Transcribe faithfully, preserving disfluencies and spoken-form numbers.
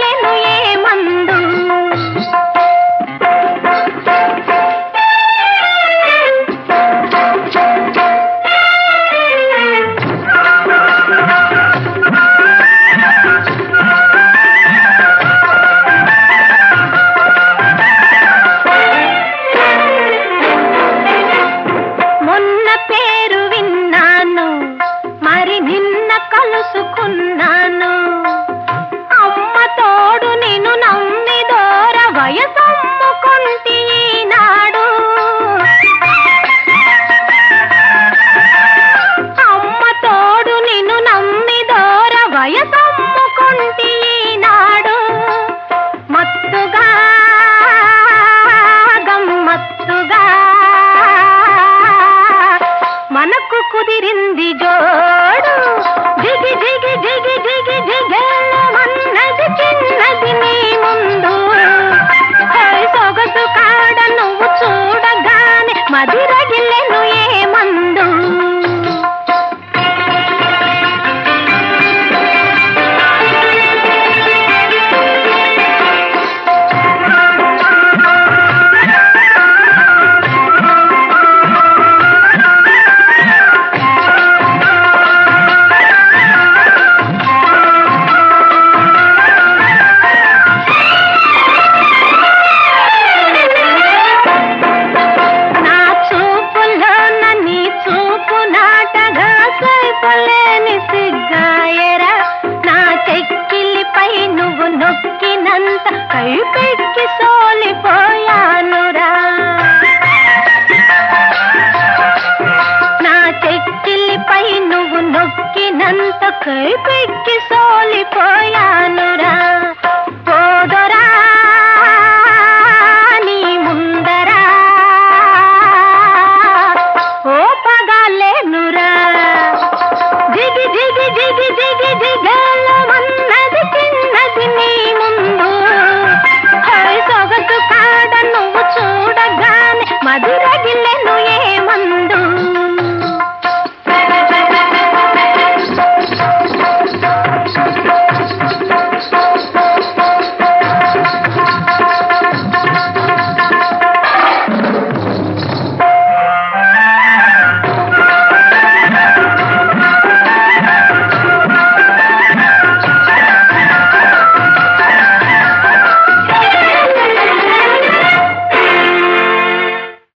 మదిరగిలేను ఏ మందు మొన్న పేరు విన్నాను మరి నిన్న కలుసుకున్నాను అమ్మ తోడు నిన్ను నమ్మి దూర వయసమ్ముకుంటి ఈనాడు అమ్మ తోడు నిన్ను నమ్మి దూర వయసమ్ముకుంటి ఈనాడు మత్తుగా గమ్మత్తుగా మనకు కుదిరింది జోడు దిగి దిగి దిగి దిగి దిగేమన్నది చిన్నది నీ ముందు సొగసు కాడ నువ్వు చూడగానే మదిరగిలేను ఏ మందు లేని సిగ్గాయరా నా చెక్కిలిపై నువ్వు నొక్కినంత కైపెక్కి సోలిపోయానురా నా చెక్కిలిపై నువ్వు నొక్కినంత కైపెక్కి